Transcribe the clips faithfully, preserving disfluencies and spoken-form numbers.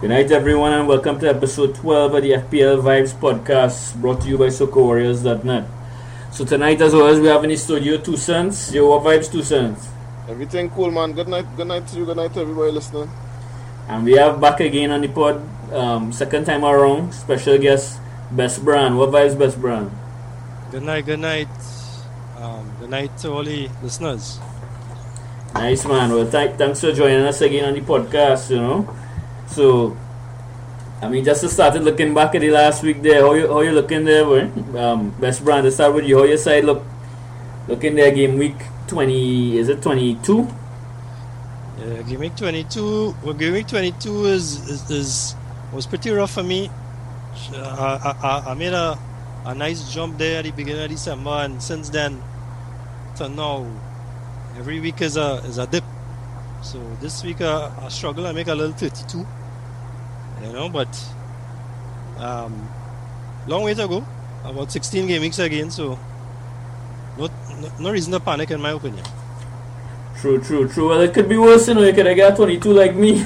Good night, everyone, and welcome to episode twelve of the F P L Vibes podcast, brought to you by Soccer Warriors dot net. So tonight, as always, we have in the studio Two Cents. Yo, what vibes, Two Cents? Everything cool, man. Good night, good night to you. Good night to everybody listening. And we have back again on the pod, um, second time around, special guest Best Brand. What vibes, Best Brand? Good night, good night. Um, good night to all the listeners. Nice, man. Well, th- thanks for joining us again on the podcast. You know. So, I mean, just to start looking back at the last week there, how you how you looking there, boy? Um, Best Brand, let's start with you. How your side look looking there game week twenty, is it twenty-two? Yeah, game week twenty-two, well, game week twenty-two is, is, is was pretty rough for me. Uh, I, I, I made a, a nice jump there at the beginning of December, and since then to now, every week is a is a dip. So this week uh, I struggle, I make a little thirty-two. You know, but um, long way to go. About sixteen game weeks again, so no, no, no reason to panic in my opinion. True, true, true. Well, it could be worse, you know. You could have got twenty-two like me.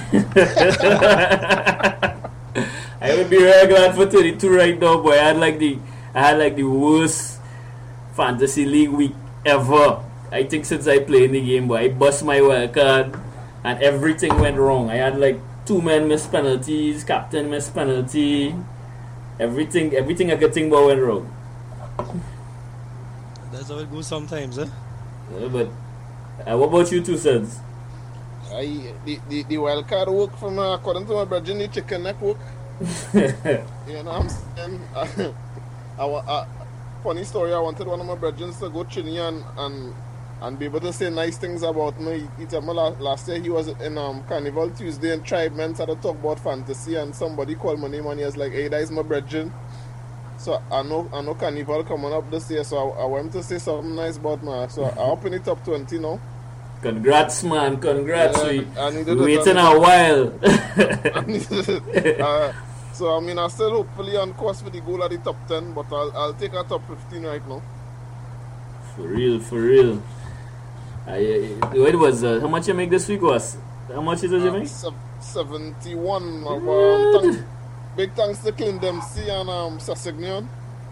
I would be very glad for twenty-two right now, boy. I had like the, I had like the worst fantasy league week ever. I think since I played the game, boy, I bust my wild card, and everything went wrong. I had like two men missed penalties, captain missed penalty. Everything, everything I could think about went wrong. That's how it goes sometimes, eh? Yeah, but uh, what about you, Two Cents? I the, the, the wild card work from uh, according to my brother, the chicken neck work. You know what I'm saying? I, I, I, funny story. I wanted one of my brothers to go Chile and, and and be able to say nice things about me. He told me last, last year he was in um, Carnival Tuesday and Tribe Men started to talk about fantasy, and somebody called my name and he was like, "Hey, that is my brethren." So I know I know Carnival coming up this year, so I, I want to say something nice about me. So I open it up twenty now. Congrats, man! Congrats! Yeah, we I needed we it, waiting I a while. I needed it. Uh, so I mean, I still hopefully on course for the goal at the top ten, but I'll I'll take a top fifteen right now. For real, for real. I, what was uh, how much you make this week was? How much is it you Uh, make? se- seventy-one. Um, thanks, big thanks to Clint Dempsey and um, Sassignon.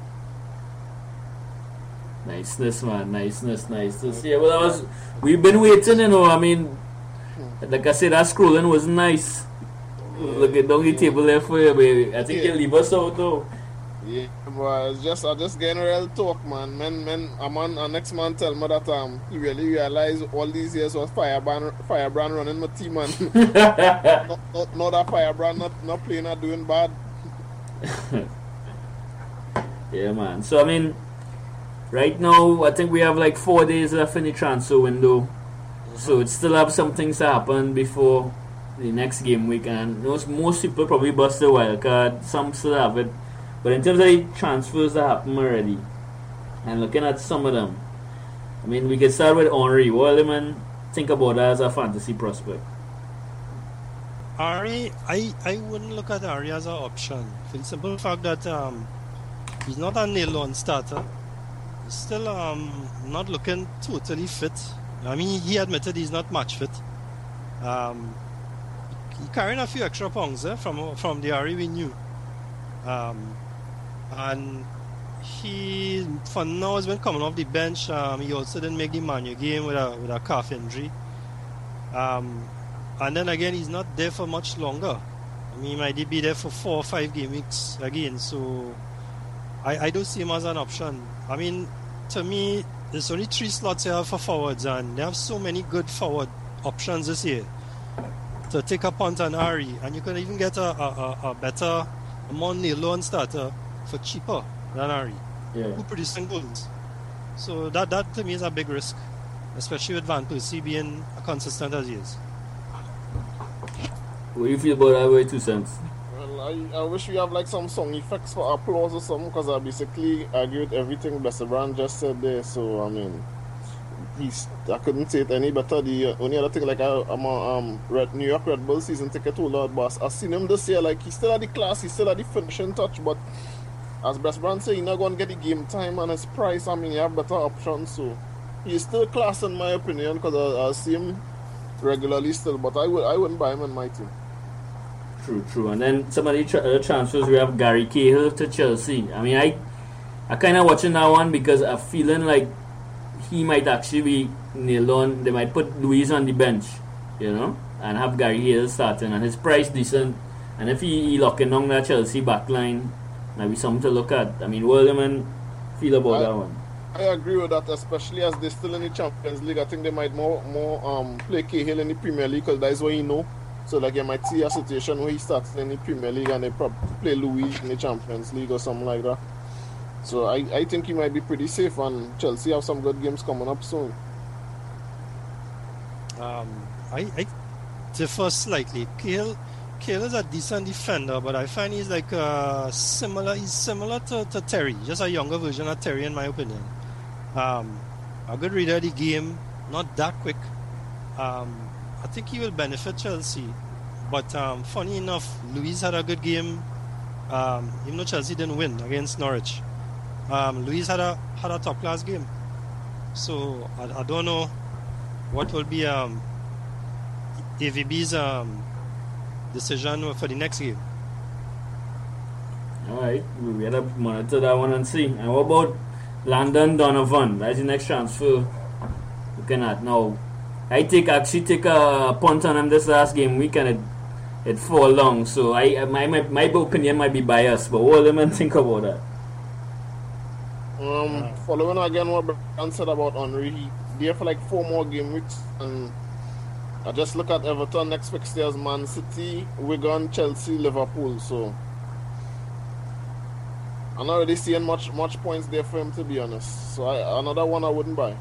Niceness, man. Niceness, niceness. Yeah, well, I was. We've been waiting, you know. I mean, like I said, that scrolling was nice. Look at down the table there for you, baby. I think Yeah. you'll leave us out though. Yeah, but it's just I just getting real talk, man. Man, man, a man, a next man tell me that um he really realized all these years was Firebrand, Firebrand running my team, and not, not, not that Firebrand not not playing or doing bad. Yeah, man. So I mean, right now I think we have like four days left in the transfer window, mm-hmm. So it still have some things to happen before the next game week, and most most people probably bust the wild card. Some still have it. But in terms of the transfers that happen already, and looking at some of them, I mean, we can start with Henry. What do you man think about that as a fantasy prospect? Ari, I, I wouldn't look at Ari as an option for the simple fact that um, he's not a nail-on starter. He's still um, not looking totally fit. I mean, he admitted he's not match fit. Um, he carrying a few extra pounds eh, from from the Ari we knew. Um, and he, for now, has been coming off the bench. Um, he also didn't make the Manu game with a with a calf injury. Um, and then again, he's not there for much longer. I mean, he might be there for four or five game weeks again. So I, I don't see him as an option. I mean, to me, there's only three slots here for forwards, and they have so many good forward options this year to take a punt on Ari, and you can even get a, a, a, a better, a more nail-on starter for cheaper than Ari, Yeah. who producing goals. So that that to me is a big risk, especially with Van Persie being consistent as he is. What do you feel about that way, Two Cents? Well, I, I wish we have like some song effects for applause or something, because I basically agree with everything Mister Brand just said there. So I mean, he's I couldn't say it any better. The uh, only other thing, like I, I'm a um, Red, New York Red Bull season ticket holder, but I seen him this year. Like he still had the class, he still had the finishing touch, but as Best Brand say, he's not going to get the game time and his price. I mean, you have better options, so he's still class in my opinion, because I, I see him regularly still, but I would I wouldn't buy him in my team. True, true. And then some of the tra- other transfers, we have Gary Cahill to Chelsea. I mean, I I kind of watching that one because I'm feeling like he might actually be nailed on. They might put Luis on the bench, you know, and have Gary Cahill starting. And his price decent. And if he, he locking down that Chelsea backline, maybe something to look at. I mean, what do you feel about I, that one? I agree with that, especially as they're still in the Champions League. I think they might more more um play Cahill in the Premier League because that is what you know. So like you might see a situation where he starts in the Premier League and they probably play Luis in the Champions League or something like that. So I, I think he might be pretty safe, and Chelsea have some good games coming up soon. Um, I, I differ slightly. Cahill, Cahill is a decent defender, but I find he's like uh, similar. He's similar to, to Terry, just a younger version of Terry, in my opinion. Um, a good reader of the game, not that quick. Um, I think he will benefit Chelsea. But um, funny enough, Luis had a good game, um, even though Chelsea didn't win against Norwich. Um, Luis had a had a top class game. So I, I don't know what will be um, A V B's um, decision for the next game. Alright, we gotta monitor that one and see. And what about Landon Donovan? That's the next transfer looking at now. I take actually take a punt on him this last game week and it it fall long. So I my my, my opinion might be biased, but what do you think about that? Um, following again what Brian said about Henry, he there for like four more game weeks, and I just look at Everton next fixtures: Man City, Wigan, Chelsea, Liverpool. So I'm not really seeing much much points there for him, to be honest. So I, another one I wouldn't buy.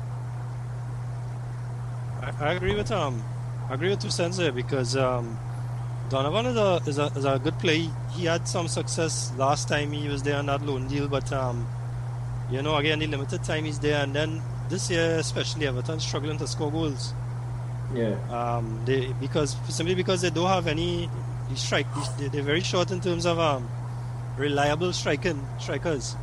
I, I agree with um, I agree with two cents there because um, Donovan is a is a is a good play. He had some success last time he was there on that loan deal, but um, you know, again the limited time he's there, and then this year especially Everton struggling to score goals. Yeah. Um, they because simply because they don't have any strike. They, they're very short in terms of um, reliable striking strikers.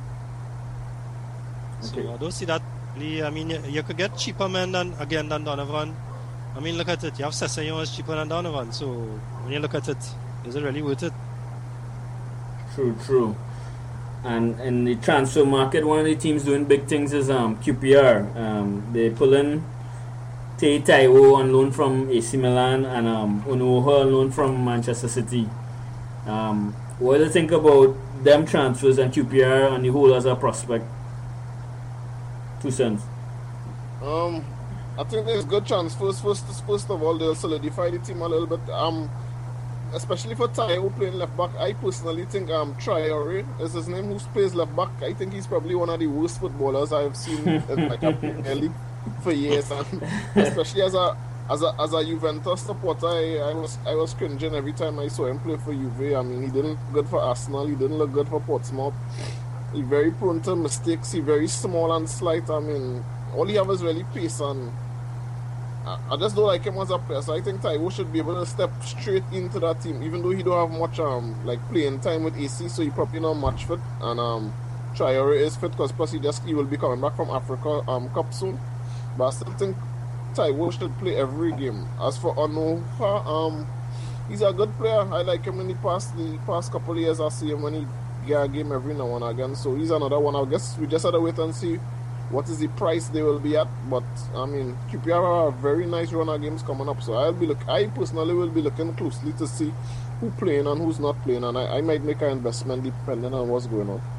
Okay. So I don't see that. I mean, you, you could get cheaper men than again than Donovan. I mean, look at it. You have Sessegnon is cheaper than Donovan. So when you look at it, is it really worth it? True, true. And in the transfer market, one of the teams doing big things is um Q P R. Um, they pull in Tay Taiwo on loan from A C Milan and um Onuoha on loan from Manchester City. Um, what do you think about them transfers and Q P R and the whole as a prospect? Two cents. Um, I think there's good transfers. First, first of all, they'll solidify the team a little bit. Um, especially for Taiwo playing left back. I personally think um Traore is his name, who plays left back. I think he's probably one of the worst footballers I've seen in like a Premier League for years, and especially as a as a as a Juventus supporter, I, I was I was cringing every time I saw him play for Juve. I mean, he didn't look good for Arsenal. He didn't look good for Portsmouth. He's very prone to mistakes. He's very small and slight. I mean, all he has is really pace, and I, I just don't like him as a player. So I think Taiwo should be able to step straight into that team, even though he don't have much um like playing time with A C, so he probably not much fit. And um, Traore is fit because plus he just he will be coming back from Africa um Cup soon. But I still think Taiwo should play every game. As for Onuoha, um, he's a good player. I like him in the past the past couple of years. I see him when he get a game every now and again. So he's another one. I guess we just have to wait and see what is the price they will be at. But I mean, Q P R are a very nice run of games coming up. So I'll be look. I personally will be looking closely to see who playing and who's not playing, and I, I might make an investment depending on what's going on.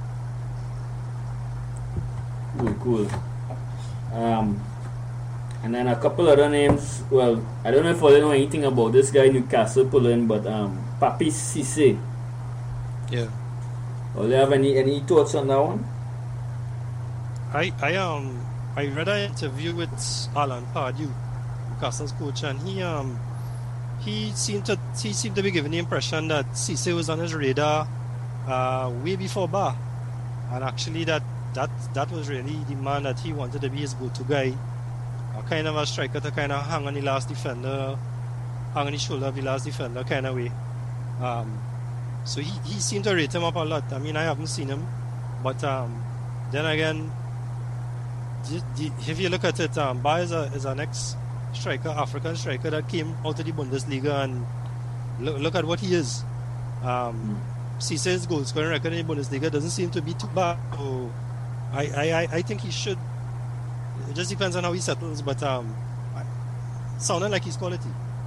Cool, cool. Um. And then a couple other names. Well, I don't know if I know anything about this guy Newcastle pulling, but um, Papi Cisse. Yeah. Do you have any any thoughts on that one? I I um I read an interview with Alan Pardew, Newcastle's coach, and he um he seemed to he seemed to be giving the impression that Cisse was on his radar uh, way before Ba, and actually that that that was really the man that he wanted to be his go-to guy. A kind of a striker to kind of hang on the last defender, hang on the shoulder of the last defender kind of way. Um, so he, he seemed to rate him up a lot. I mean, I haven't seen him, but um, then again, the, the, if you look at it, um, Ba is a is an ex striker, African striker that came out of the Bundesliga, and look, look at what he is. Um, Cisse's goal scoring record in the Bundesliga doesn't seem to be too bad. So I, I, I think he should. It just depends on how he settles, but um, sounding like his quality.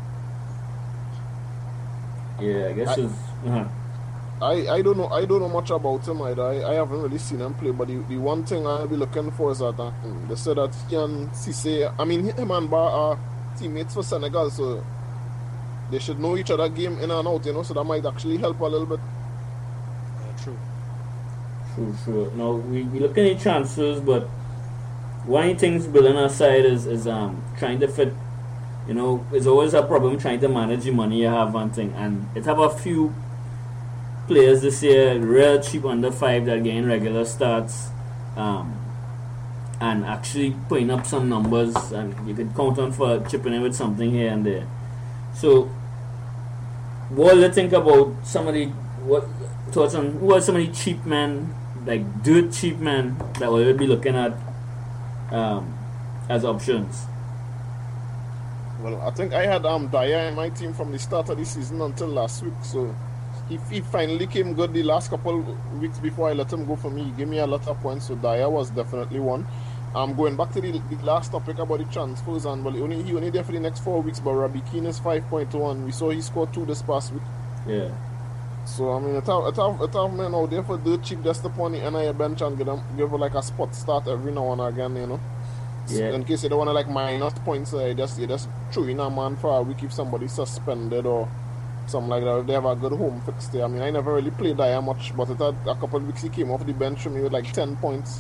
Yeah, I guess I, it's. Uh-huh. I, I don't know I don't know much about him either. I, I haven't really seen him play, but the, the one thing I'll be looking for is that um, they said that he and Cisse, I mean him and Bar are teammates for Senegal, so they should know each other game in and out, you know, so that might actually help a little bit. Uh, true. True, true. Now we we looking at transfers, but one of the things building our side is is um trying to fit. You know, it's always a problem trying to manage the money you have one thing, and it have a few players this year real cheap under five that are getting regular starts, um, and actually putting up some numbers, and you could count on for chipping in with something here and there. So, what do you think about some of the what thoughts on who are some of the cheap men, like dirt cheap men that we would be looking at um, as options? Well, I think I had um Dyer in my team from the start of the season until last week, so he, he finally came good the last couple weeks before I let him go for me. He gave me a lot of points, so Dyer was definitely one. Um, going back to the, the last topic about the transfers, and well, he only, he only there for the next four weeks, but Robbie Keane is five point one. We saw he scored two this past week. Yeah. So, I mean, it have, it have, it have men out there for dirt cheap just upon the N I A bench and give them give her like a spot start every now and again, you know. Yeah. In case you don't want to like minus points, uh, you just you just throw in a man for a week if somebody's suspended or something like that. If they have a good home fix there. I mean, I never really played Dyer much, but it had a couple of weeks he came off the bench for me with like ten points.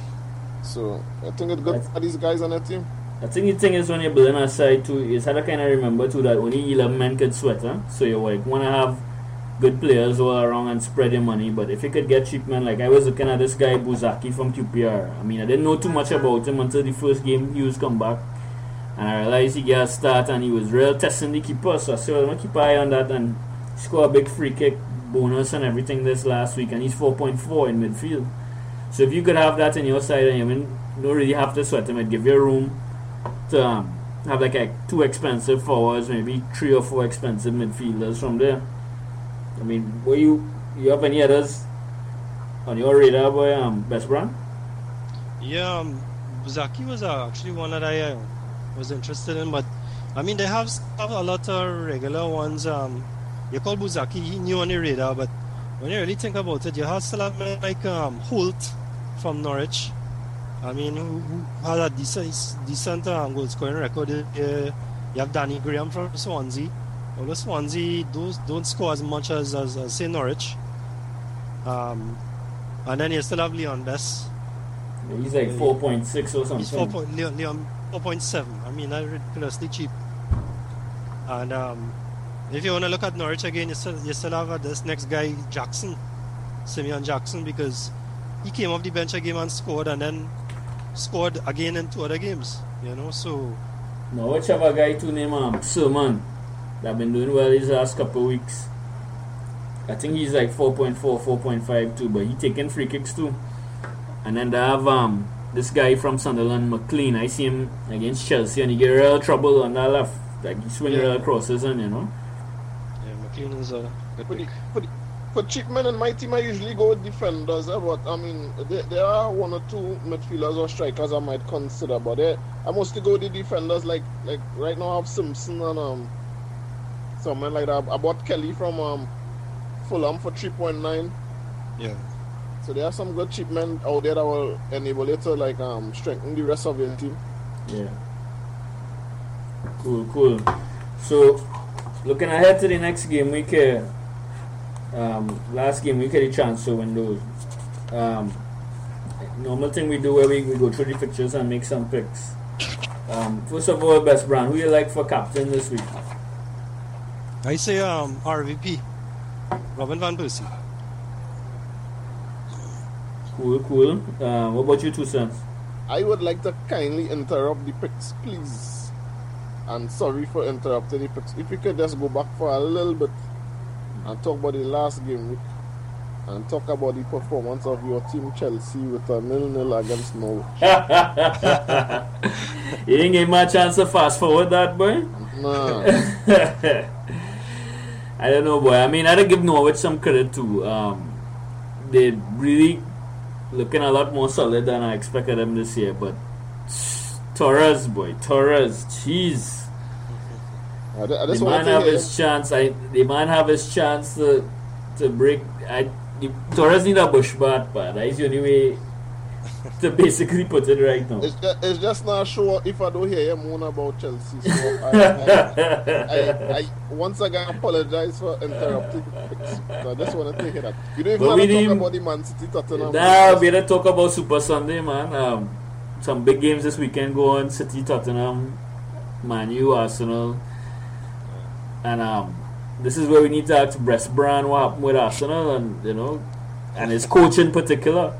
So I think it's good That's, for these guys on the team. I think the thing is when you're building a side too, is how to kind of remember too that only eleven men could sweat, huh? So you like want to have good players all around and spread your money, but if you could get cheap men, like I was looking at this guy Buzaki from Q P R. I mean, I didn't know too much about him until the first game he was come back, and I realized he got a start and he was real testing the keeper. So I said, well, I'm gonna keep an eye on that, and score a big free kick bonus and everything this last week, and he's four point four in midfield. So if you could have that in your side, and you mean, don't really have to sweat him, it give you room to um, have like a, two expensive forwards, maybe three or four expensive midfielders from there. I mean, were you you have any others on your radar, boy? Um, Best Brand? Yeah, um, Zaki was uh, actually one that I uh, was interested in, but I mean, they have, have a lot of regular ones. Um, you call Buzaki, he knew on the radar, but when you really think about it, you have still have men like um, Holt from Norwich. I mean, who, who has a decent, decent um, goal scoring record. Uh, you have Danny Graham from Swansea. Although Swansea those don't score as much as, as, as say Norwich. Um, and then you still have Leon Bess. Yeah, he's like four point six or something. He's four point, Leon, Leon four point seven. I mean, that's ridiculously cheap. And um, if you want to look at Norwich again, you still, you still have uh, this next guy, Jackson, Simeon Jackson, because he came off the bench a game and scored, and then scored again in two other games. You know, so. Norwich have a guy to name um, Sermon that been doing well these last couple of weeks. I think he's like four point four, four point five too, but he taking free kicks too. And then they have um this guy from Sunderland, McLean. I see him against Chelsea and he get real trouble on that left. Like he swing Yeah. real crosses and you know. Yeah, McLean is a good For, the, pick. for, the, for cheap men in my team, I usually go with defenders, eh, but I mean, there, there are one or two midfielders or strikers I might consider, but eh, I mostly go with the defenders. Like like right now, I have Simpson and um someone like that. I bought Kelly from um Fulham for three point nine. Yeah. So there are some good cheap men out there that will enable you to like um strengthen the rest of your team. Yeah. Cool, cool. So looking ahead to the next game week here. Um, last game week at the transfer windows. Um, normal thing we do where we, we go through the pictures and make some picks. Um, first of all, Best Brand, who you like for captain this week? I say um R V P, Robin van Persie. Cool, cool. Uh, what about you two sons? I would like to kindly interrupt the picks, please. And sorry for interrupting the picks. If you could just go back for a little bit and talk about the last game week and talk about the performance of your team Chelsea with a nil-nil against Norwich. You didn't give me a chance to fast forward that, boy? Nah. I don't know, boy. I mean, I gotta give Norwich some credit too. Um, they really looking a lot more solid than I expected them this year. But Torres, boy, Torres, jeez. I, I the man have his chance. I the man have his chance to to break. I the, Torres need a bush bat, but that's the only way to basically put it right now. It's just, it's just not sure if I don't hear you moan about Chelsea. So I, I, I, I once again apologize for interrupting. So I just want to take it up. You don't even want to talk about the Man City Tottenham. Nah, we don't talk about Super Sunday, man. Um, some big games this weekend go on: City, Tottenham, Man U, Arsenal, and um, this is where we need to ask Wes Brown what happened with Arsenal, and you know, and his coach in particular.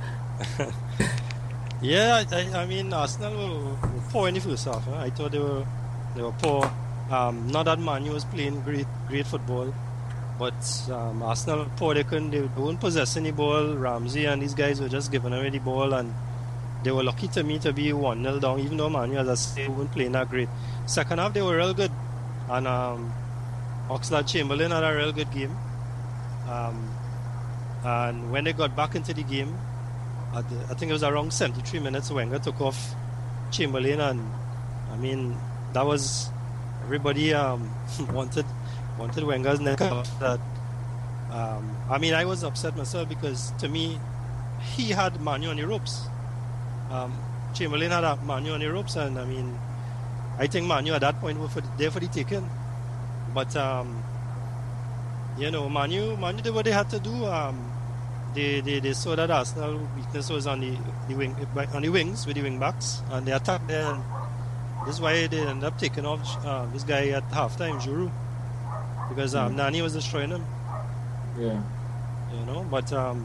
Yeah, I, I mean Arsenal were, were poor in the first half. Huh? I thought they were they were poor. Um, not that Man U was playing great great football, but um, Arsenal were poor. They couldn't they weren't possessing the ball. Ramsey and these guys were just giving away the ball, and they were lucky to me to be one nil down. Even though Man U, as I say, weren't playing that great. Second half they were real good, and um, Oxlade-Chamberlain had a real good game. Um, and when they got back into the game, at the, I think it was around seventy-three minutes, Wenger took off Chamberlain, and I mean that was everybody um, wanted wanted Wenger's neck off that. Um, I mean I was upset myself because to me he had Man U on the ropes. Um, Chamberlain had a Man U on the ropes, and I mean I think Man U at that point were for, there for the taking. But um, you know, Man U, Man U did what they had to do. Um, they, they they saw that Arsenal weakness was on the, the wing on the wings with the wing backs, and they attacked there. And this is why they ended up taking off uh, this guy at halftime, Giroud, because um, mm. Nani was destroying him. Yeah, you know. But um,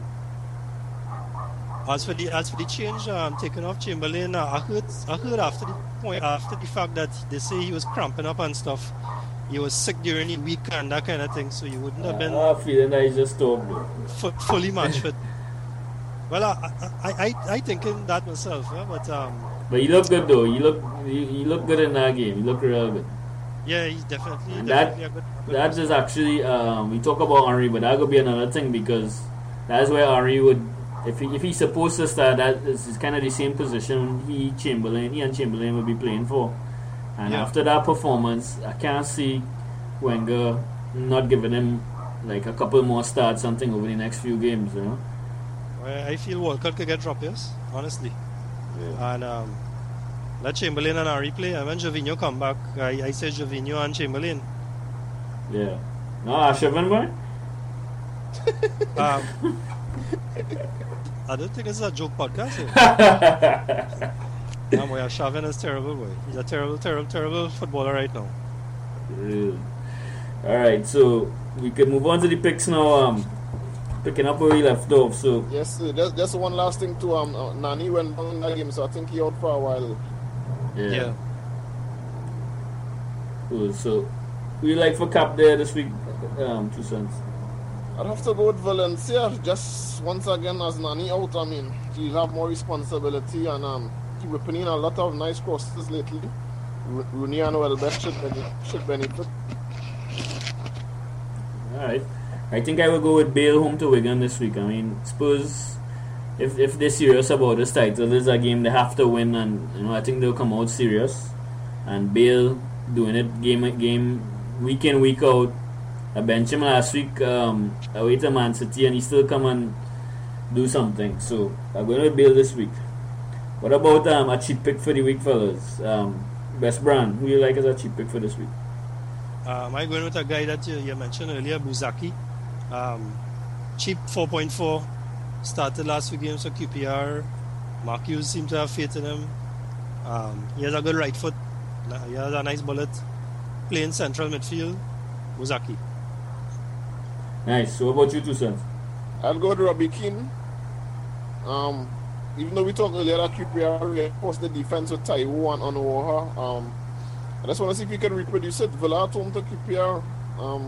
as for the as for the change, um, taking off Chamberlain, uh, I heard I heard after the point after the fact that they say he was cramping up and stuff. He was sick during the week and that kind of thing, so you wouldn't have been uh, feeling that he's just stopped. F- fully match fit. Well, I I I, I thinking that myself, yeah, but um. But he looked good though. He looked he, he looked good in that game. He looked real good. Yeah, he's definitely, and definitely that, a good. A good that person. is actually um, we talk about Henry, but that could be another thing because that's where Henry would if he, if he's supposed to start. That is kind of the same position he Chamberlain he and Chamberlain would be playing for. And yeah. After that performance, I can't see Wenger not giving him like a couple more starts, something over the next few games, you know. I feel Walcott could get dropped, yes, honestly. Yeah. And um, let Chamberlain and Henry play. And when Jorginho come back, I, I said Jorginho and Chamberlain. Yeah. No, Ashavan boy? um, I don't think this is a joke podcast. Yeah. No, boy, Shavin is terrible, boy. He's a terrible, terrible, terrible footballer right now. Really? Alright, so we can move on to the picks now. Um, picking up where we left off. So yes, sir. Just, just one last thing too. Um, uh, Nani went down in that game, so I think he out for a while. Yeah. yeah. Cool. So, who you like for cap there this week? Um, two cents. I'd have to go with Valencia. Just once again, as Nani out, I mean, he'll have more responsibility and um. We're putting in a lot of nice crosses lately. Rooney and Welbeck should benefit. Should benefit. Alright. I think I will go with Bale home to Wigan this week. I mean, Spurs, if if they're serious about this title, this is a game they have to win, and you know I think they'll come out serious. And Bale doing it game game week in week out. I benched him last week um, away to Man City, and he still come and do something. So I'm going with Bale this week. What about um, a cheap pick for the week, fellas? Um, Best brand, who you like as a cheap pick for this week? Um, I'm going with a guy that you, you mentioned earlier, Buzaki. Um, cheap four point four. Started last few games for Q P R. Mark Hughes seems to have faith in him. Um, he has a good right foot. He has a nice bullet. Playing central midfield, Buzaki. Nice. So what about you two, sons? I'll go with Robbie Keane. Um, even though we talked earlier that Q P R reinforced the defense with Taiwo and Onuoha, um, I just want to see if we can reproduce it. Villa at home to Q P R. Um,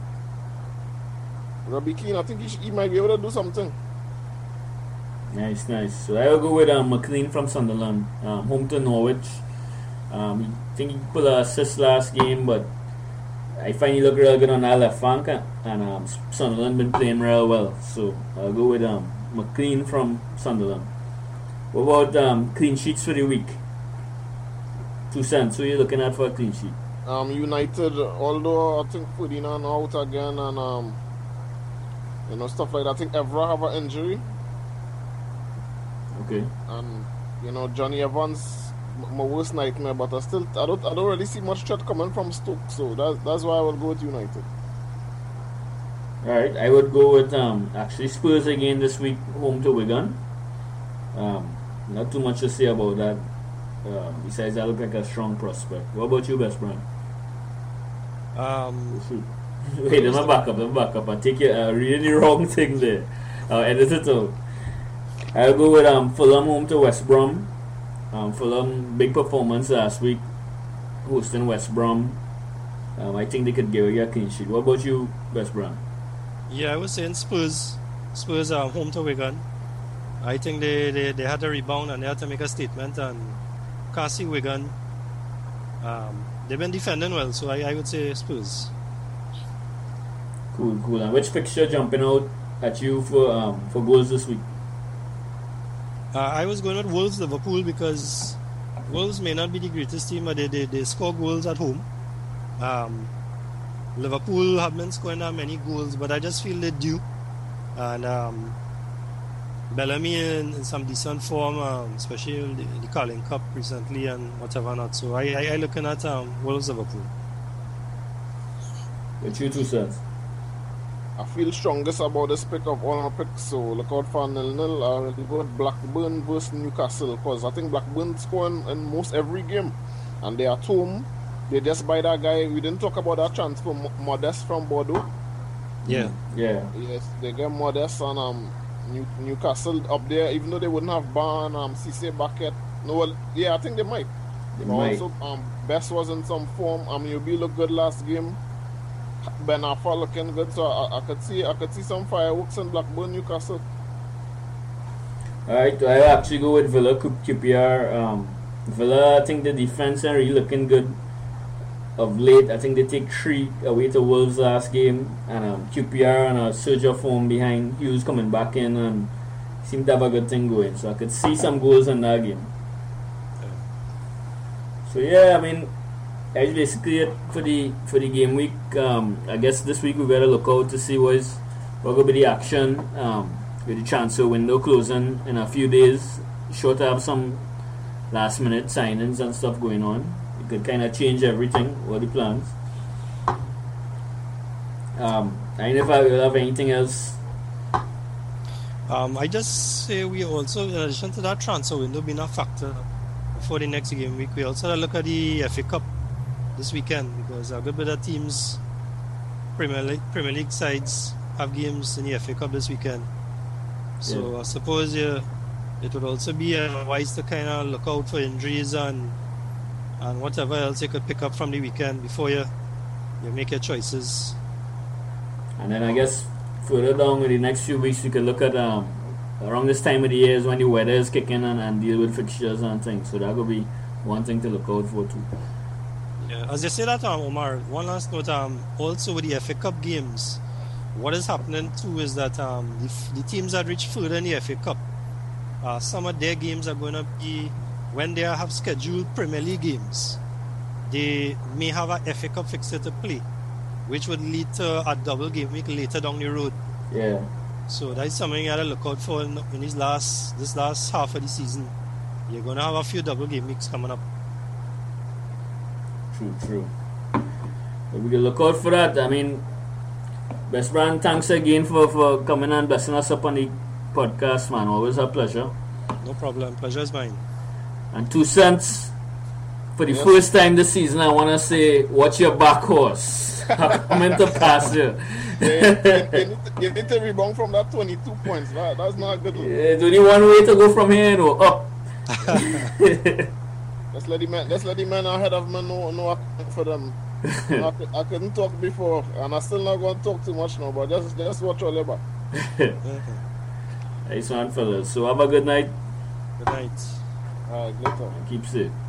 Robbie Keane, I think he, sh- he might be able to do something. Nice, nice. So I will go with um, McLean from Sunderland, um, home to Norwich. Um, I think he put an assist last game, but I find he look real good on that left flank, and um, Sunderland been playing real well. So I'll go with um, McLean from Sunderland. What about um, clean sheets for the week? Two cents. Who are you looking at for a clean sheet? Um, United, although I think Ferdinand out again and um, you know, stuff like that. I think Evra have an injury. Okay. And you know, Johnny Evans, my worst nightmare. But I still, I don't, I don't really see much threat coming from Stoke. So that's that's why I will go with United. All right, I would go with um, actually Spurs again this week, home to Wigan. Um, not too much to say about that. Uh, besides, that look like a strong prospect. What about you, Best Brian? Um, Wait, let me back up, let me back up. I take it uh, really wrong thing there. I'll edit it out. I'll go with um, Fulham home to West Brom. Um, Fulham, big performance last week, hosting West Brom. Um, I think they could give you a clean sheet. What about you, Best Brian? yeah, I was saying Spurs. Spurs are home to Wigan. I think they, they, they had a rebound and they had to make a statement. And can't see Wigan. Um, they've been defending well, so I, I would say Spurs. Cool, cool. And which fixture jumping out at you for um, for goals this week? Uh, I was going with Wolves Liverpool because Wolves may not be the greatest team, but they, they, they score goals at home. Um, Liverpool have been scoring that many goals, but I just feel they're due. And um, Bellamy in, in some decent form, um, especially in the, the Carling Cup recently and whatever not. So I I, I looking at um, Wolves Liverpool. With you two cents. I feel strongest about this pick of all my picks, so look out for nil-nil. I will go with Blackburn versus Newcastle because I think Blackburn scoring in most every game, and they are at home. They just buy that guy. We didn't talk about that transfer, Modest from Bordeaux. Yeah, Yeah. Yes, they get Modest and um, New, Newcastle up there, even though they wouldn't have Barn, um, Cisse Bucket. No, well, yeah, I think they might. They But might. also, um, Best was in some form. Um, Yubi looked good last game. Ben Arfa looking good, so I, I could see I could see some fireworks in Blackburn, Newcastle. Alright, I actually go with Villa Q P R. Um, Villa, I think the defense are really looking good of late. I think they take three away to Wolves last game, and um, Q P R on a surge of form behind Hughes coming back in and seem to have a good thing going. So I could see some goals in that game. So yeah, I mean, that's basically it for the for the game week. Um, I guess this week we better look out to see what is what will be the action um, with the transfer window closing in a few days. Sure to have some last minute signings and stuff going on. It could kind of change everything. What the plans? Um, I don't know if I will have anything else. Um, I just say we also, in addition to that transfer window being a factor for the next game week, we also look at the F A Cup this weekend because a good bit of teams, Premier League, Premier League sides have games in the F A Cup this weekend. So Yeah. I suppose yeah, it would also be uh, wise to kind of look out for injuries and and whatever else you could pick up from the weekend before you you make your choices. And then I guess further down in the next few weeks we could look at um, around this time of the year is when the weather is kicking in and deal with fixtures and things. So that could be one thing to look out for too. Yeah, as you say that, um, Omar, one last note, um, also with the F A Cup games, what is happening too is that um, the, f- the teams that reach further in the F A Cup, uh, some of their games are going to be, when they have scheduled Premier League games, they may have a F A Cup fixture to play, which would lead to a double game week later down the road. Yeah. So that's something you got to look out for in, in this last this last half of the season. You're going to have a few double game weeks coming up. True, true. But we can look out for that. I mean, Best Brand, thanks again for, for coming and blessing us up on the podcast, man. Always a pleasure. No problem. Pleasure is mine. And two cents for the Yes. first time this season. I want to say, watch your back horse. Coming to pass you. you, you, you, need to, you need to rebound from that twenty-two points. That, that's not a good. Look. There's only one way to go from here, you know, up. Let's let the man. Let's let the man ahead of me know know account for them. I, cou- I couldn't talk before, and I still not going to talk too much now. But just just watch all about. Nice one, fellas. So have a good night. Good night. All right, later. Keep safe.